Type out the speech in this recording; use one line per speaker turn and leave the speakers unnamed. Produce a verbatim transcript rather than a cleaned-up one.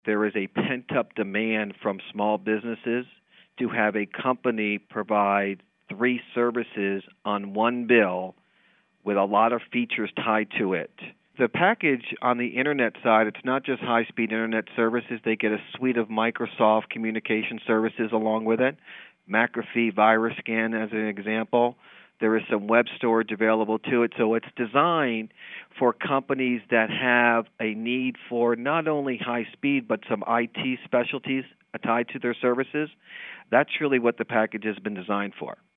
There is a pent-up demand from small businesses to have a company provide three services on one bill with a lot of features tied to it. The package on the internet side, it's not just high-speed internet services. They get a suite of Microsoft communication services along with it. McAfee Virus Scan as an example. There is some web storage available to it. So it's designed for companies that have a need for not only high speed but some I T specialties tied to their services. That's really what the package has been designed for.